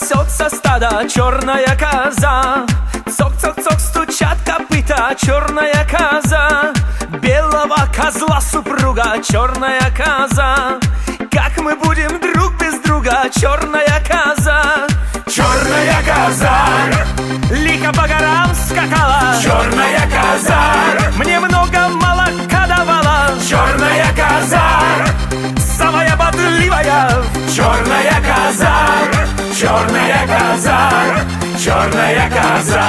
пасется стадо, черная коза. Цок-цок-цок стучат копыта, черная коза. Белого козла супруга, черная коза. Как мы будем друг без друга, черная коза. Черная коза Лихо по горам скакала, черная коза мне много молока давала. черная коза Самая бодливая, черная коза черная коза черная коза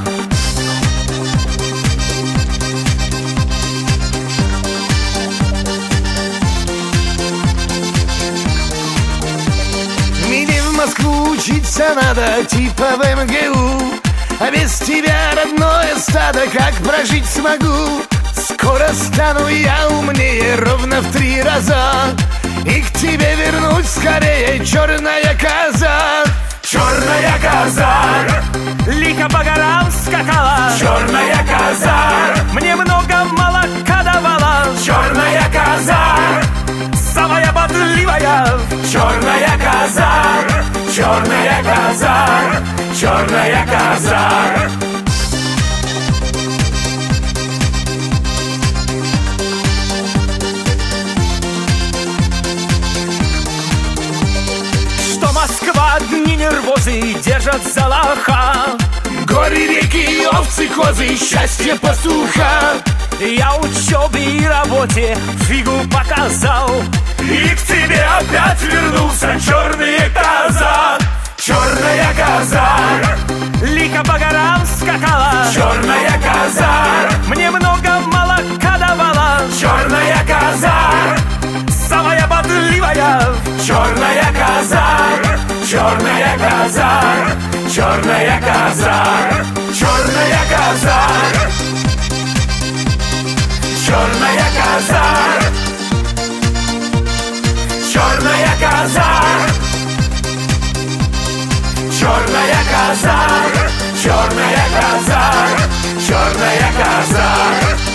Мне в Москву учиться надо, типа в МГУ. А без тебя, родное стадо, как прожить смогу? Скоро стану я умнее ровно в 3 раза, и к тебе вернусь скорее, черная коза. черная коза лихо по горам скакала, черная коза мне много молока давала. черная коза Самая бодливая, черная коза черная коза черная коза что Москва дни нервозы держат за лоха. Горы, реки, овцы, козы, счастье пастуха. Я учебе и работе фигу показал, и к тебе опять вернулся, черная коза черная коза лихо по горам скакала, черная коза мне много молока давала. черная коза Самая бодливая, черная коза черная коза черная коза черная коза черная коза черная коза черная коза черная коза черная коза